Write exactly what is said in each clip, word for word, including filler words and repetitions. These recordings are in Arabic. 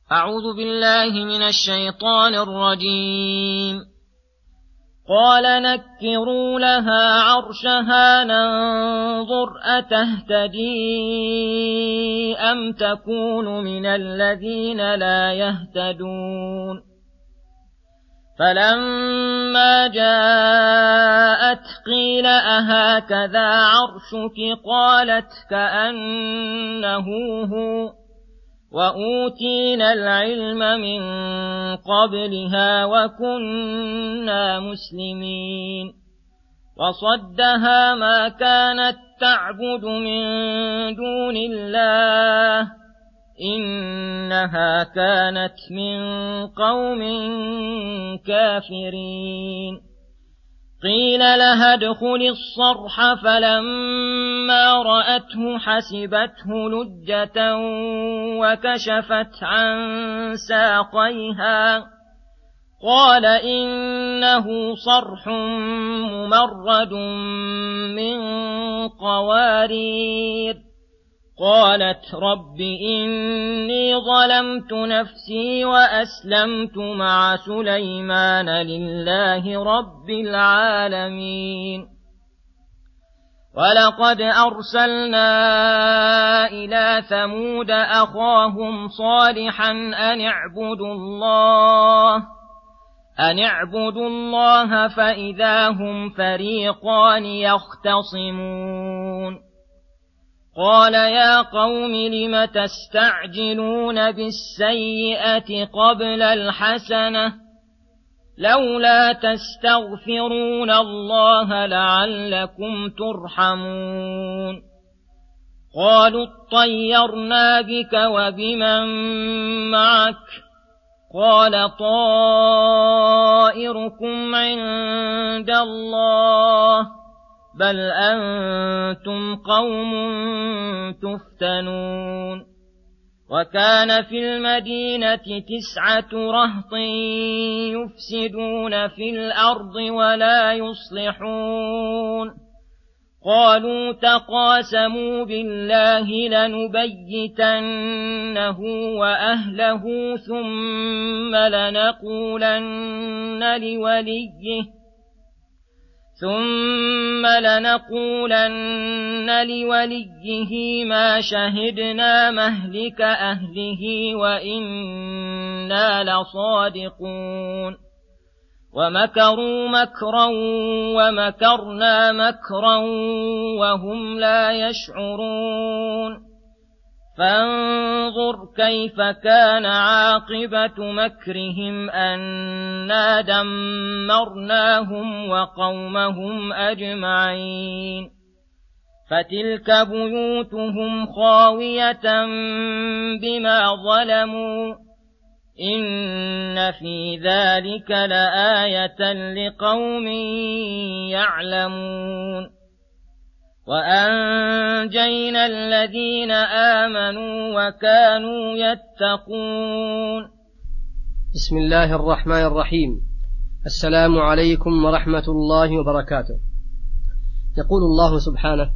أعوذ بالله من الشيطان الرجيم. قال نكروا لها عرشها ننظر أتهتدي أم تكون من الذين لا يهتدون. فلما جاءت قيل أهكذا عرشك قالت كأنه هو وأوتينا العلم من قبلها وكنا مسلمين. وصدها ما كانت تعبد من دون الله إنها كانت من قوم كافرين. قيل لها ادخل الصرح فلما رأته حسبته لجة وكشفت عن ساقيها قال إنه صرح ممرد من قوارير. قالت رب إني ظلمت نفسي وأسلمت مع سليمان لله رب العالمين. ولقد أرسلنا إلى ثمود أخاهم صالحا أن اعبدوا الله أن اعبدوا الله فإذا هم فريقان يختصمون. قال يا قوم لم تستعجلون بالسيئة قبل الحسنة لولا تستغفرون الله لعلكم ترحمون. قالوا اطيرنا بك وبمن معك قال طائركم عند الله بل أنتم قوم تفتنون. وكان في المدينة تسعة رهط يفسدون في الأرض ولا يصلحون. قالوا تقاسموا بالله لنبيتنه وأهله ثم لنقولن لوليه ثم لنقولن لوليه ما شهدنا مهلك أهله وإنا لصادقون. ومكروا مكرا ومكرنا مكرا وهم لا يشعرون. فانظر كيف كان عاقبة مكرهم أنا دمرناهم وقومهم أجمعين. فتلك بيوتهم خاوية بما ظلموا إن في ذلك لآية لقوم يعلمون. وأنجينا الذين آمنوا وكانوا يتقون. بسم الله الرحمن الرحيم. السلام عليكم ورحمة الله وبركاته. يقول الله سبحانه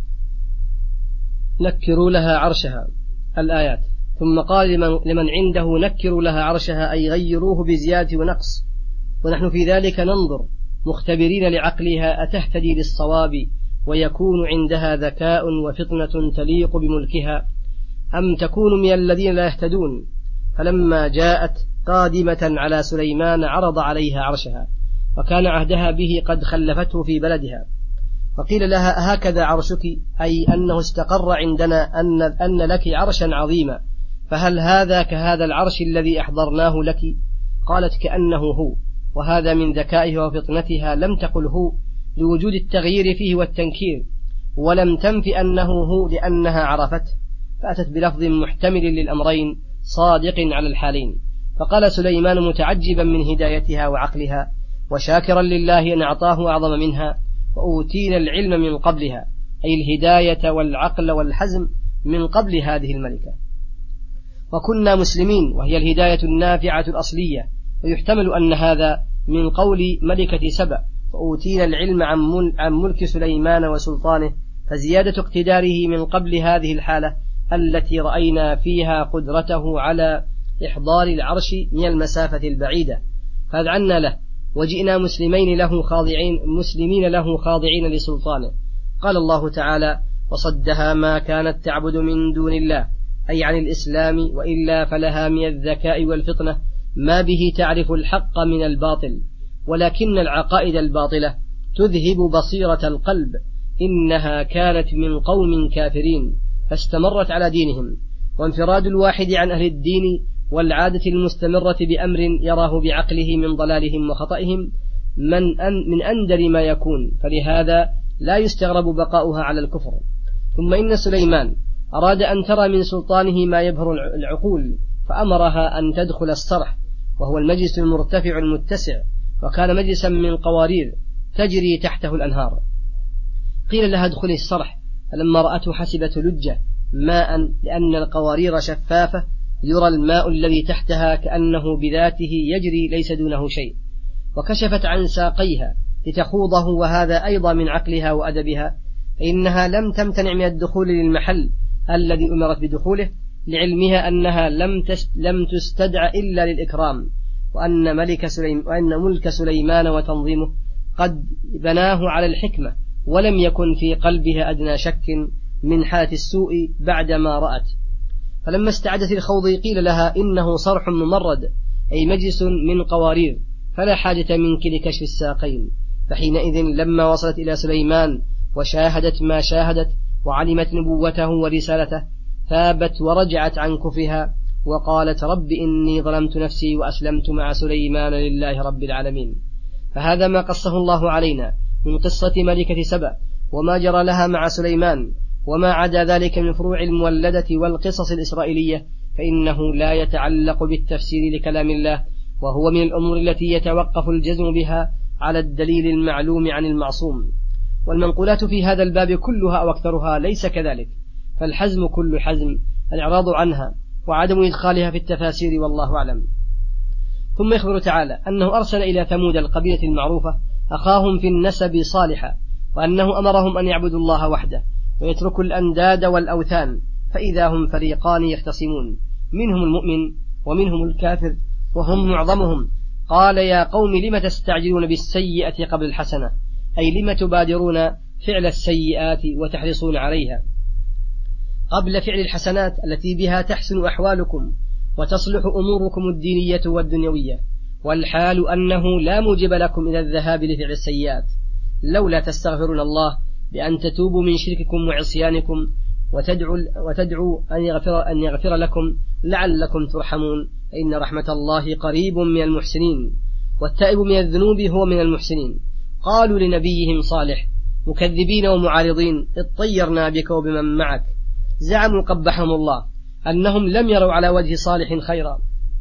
نكروا لها عرشها الآيات، ثم قال لمن, لمن عنده نكروا لها عرشها أي غيروه بزيادة ونقص، ونحن في ذلك ننظر مختبرين لعقلها أتهتدي للصواب ويكون عندها ذكاء وفطنة تليق بملكها أم تكون من الذين لا يهتدون. فلما جاءت قادمة على سليمان عرض عليها عرشها وكان عهدها به قد خلفته في بلدها، فقيل لها هكذا عرشك أي أنه استقر عندنا أن, أن لك عرشا عظيما، فهل هذا كهذا العرش الذي أحضرناه لك؟ قالت كأنه هو، وهذا من ذكائها وفطنتها لم تقل هو لوجود التغيير فيه والتنكير، ولم تنف أنه هو لأنها عرفته، فأتت بلفظ محتمل للأمرين صادق على الحالين. فقال سليمان متعجبا من هدايتها وعقلها وشاكرا لله أن أعطاه أعظم منها، وأوتينا العلم من قبلها أي الهداية والعقل والحزم من قبل هذه الملكة، وكنا مسلمين وهي الهداية النافعة الأصلية. ويحتمل أن هذا من قول ملكة سبأ فأوتينا العلم عن ملك سليمان وسلطانه، فزيادة اقتداره من قبل هذه الحالة التي رأينا فيها قدرته على إحضار العرش من المسافة البعيدة، فأذعنا له وجئنا مسلمين له خاضعين مسلمين له خاضعين لسلطانه. قال الله تعالى: وصدها ما كانت تعبد من دون الله، أي عن الإسلام، وإلا فلها من الذكاء والفطنة ما به تعرف الحق من الباطل، ولكن العقائد الباطلة تذهب بصيرة القلب، إنها كانت من قوم كافرين فاستمرت على دينهم. وانفراد الواحد عن أهل الدين والعادة المستمرة بأمر يراه بعقله من ضلالهم وخطئهم من, أن من أندر ما يكون، فلهذا لا يستغرب بقاؤها على الكفر. ثم إن سليمان أراد أن ترى من سلطانه ما يبهر العقول، فأمرها أن تدخل الصرح، وهو المجلس المرتفع المتسع، وكان مجلسا من قوارير تجري تحته الأنهار. قيل لها ادخلي الصرح، فلما رأته حسبت لجة ماء، لأن القوارير شفافة يرى الماء الذي تحتها كأنه بذاته يجري ليس دونه شيء، وكشفت عن ساقيها لتخوضه، وهذا أيضا من عقلها وأدبها، فإنها لم تمتنع من الدخول للمحل الذي أمرت بدخوله، لعلمها أنها لم لم تستدع إلا للإكرام، وأن ملك سليم وأن ملك سليمان وتنظيمه قد بناه على الحكمة، ولم يكن في قلبها أدنى شك من حالة السوء بعدما رأت. فلما استعدت الخوض قيل لها إنه صرح ممرد، أي مجلس من قوارير، فلا حاجة منك لكشف الساقين. فحينئذ لما وصلت إلى سليمان وشاهدت ما شاهدت وعلمت نبوته ورسالته، ثابت ورجعت عن كفها وقالت: رب إني ظلمت نفسي وأسلمت مع سليمان لله رب العالمين. فهذا ما قصه الله علينا من قصة ملكة سبأ وما جرى لها مع سليمان، وما عدا ذلك من فروع المولدة والقصص الإسرائيلية فإنه لا يتعلق بالتفسير لكلام الله، وهو من الأمور التي يتوقف الجزم بها على الدليل المعلوم عن المعصوم. والمنقولات في هذا الباب كلها أو أكثرها ليس كذلك، فالحزم كل حزم الإعراض عنها وعدم إدخالها في التفاسير، والله أعلم. ثم يخبر تعالى أنه أرسل إلى ثمود القبيلة المعروفة أخاهم في النسب صالحا، وأنه أمرهم أن يعبدوا الله وحده ويتركوا الأنداد والأوثان، فإذا هم فريقان يختصمون، منهم المؤمن ومنهم الكافر وهم معظمهم. قال: يا قوم لم تستعجلون بالسيئة قبل الحسنة، أي لم تبادرون فعل السيئات وتحرصون عليها قبل فعل الحسنات التي بها تحسن أحوالكم وتصلح أموركم الدينية والدنيوية، والحال أنه لا موجب لكم إلى الذهاب لفعل السيئات، لولا تستغفرون الله بأن تتوبوا من شرككم وعصيانكم وتدعوا, وتدعوا أن, يغفر أن يغفر لكم لعلكم ترحمون، فإن رحمة الله قريب من المحسنين، والتائب من الذنوب هو من المحسنين. قالوا لنبيهم صالح مكذبين ومعارضين: اطيرنا بك وبمن معك. زعموا قبحهم الله أنهم لم يروا على وجه صالح خيرا،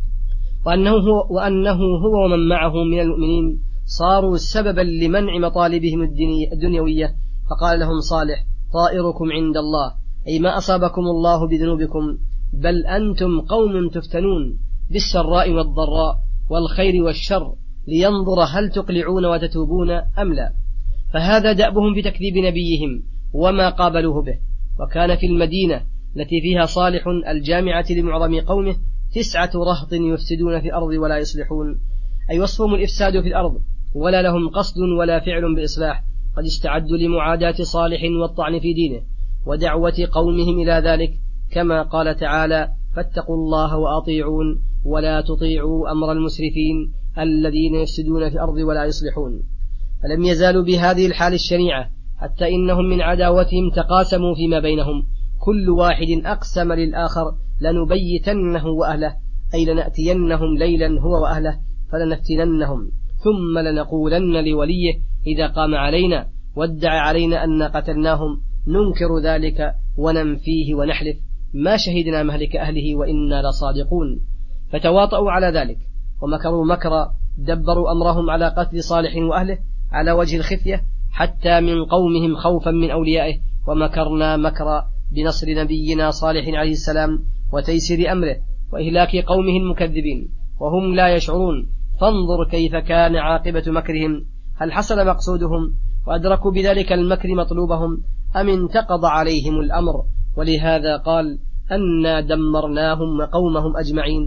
وأنه هو, وأنه هو ومن معه من المؤمنين صاروا سببا لمنع مطالبهم الدنيوية. فقال لهم صالح: طائركم عند الله، أي ما أصابكم الله بذنوبكم، بل أنتم قوم تفتنون بالسراء والضراء والخير والشر، لينظر هل تقلعون وتتوبون أم لا. فهذا دأبهم في تكذيب نبيهم وما قابلوه به. وكان في المدينة التي فيها صالح الجامعة لمعظم قومه تسعة رهط يفسدون في الأرض ولا يصلحون، أي وصفهم الإفساد في الأرض، ولا لهم قصد ولا فعل بإصلاح، قد استعدوا لمعاداة صالح والطعن في دينه ودعوة قومهم إلى ذلك، كما قال تعالى: فاتقوا الله وأطيعون ولا تطيعوا أمر المسرفين الذين يفسدون في الأرض ولا يصلحون. فلم يزالوا بهذه الحال الشنيعة حتى إنهم من عداوتهم تقاسموا فيما بينهم، كل واحد أقسم للآخر: لنبيتنه وأهله، أي لنأتينهم ليلا هو وأهله فلنفتننهم، ثم لنقولن لوليه إذا قام علينا وادعى علينا أن قتلناهم، ننكر ذلك وننفيه ونحلف ما شهدنا مهلك أهله وإنا لصادقون. فتواطؤوا على ذلك ومكروا مكرا، دبروا أمرهم على قتل صالح وأهله على وجه الخفية حتى من قومهم خوفا من أوليائه، ومكرنا مكرا بنصر نبينا صالح عليه السلام وتيسير أمره وإهلاك قومه المكذبين وهم لا يشعرون. فانظر كيف كان عاقبة مكرهم، هل حصل مقصودهم وأدركوا بذلك المكر مطلوبهم أم انتقض عليهم الأمر؟ ولهذا قال: أنا دمرناهم وقومهم أجمعين،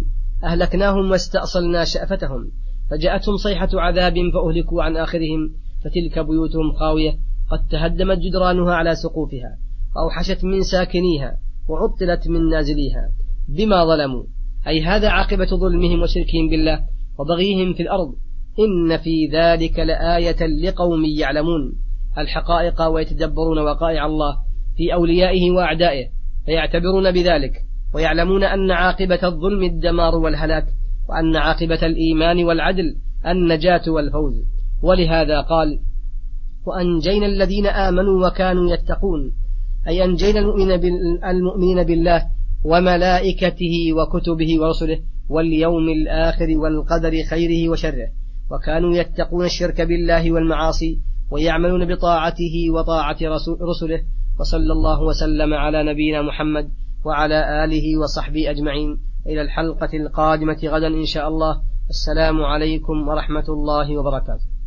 أهلكناهم واستأصلنا شأفتهم، فجاءتهم صيحة عذاب فأهلكوا عن آخرهم، فتلك بيوتهم خاوية قد تهدمت جدرانها على سقوفها، وأوحشت من ساكنيها، وعطلت من نازليها بما ظلموا، أي هذا عاقبة ظلمهم وشركهم بالله وبغيهم في الأرض. إن في ذلك لآية لقوم يعلمون الحقائق ويتدبرون وقائع الله في أوليائه وأعدائه، فيعتبرون بذلك ويعلمون أن عاقبة الظلم الدمار والهلاك، وأن عاقبة الإيمان والعدل النجاة والفوز. ولهذا قال: وأنجينا الذين آمنوا وكانوا يتقون، أي أنجينا المؤمنين بالله وملائكته وكتبه ورسله واليوم الآخر والقدر خيره وشره، وكانوا يتقون الشرك بالله والمعاصي ويعملون بطاعته وطاعة رسله. وصلى الله وسلم على نبينا محمد وعلى آله وصحبه أجمعين. إلى الحلقة القادمة غدا إن شاء الله. السلام عليكم ورحمة الله وبركاته.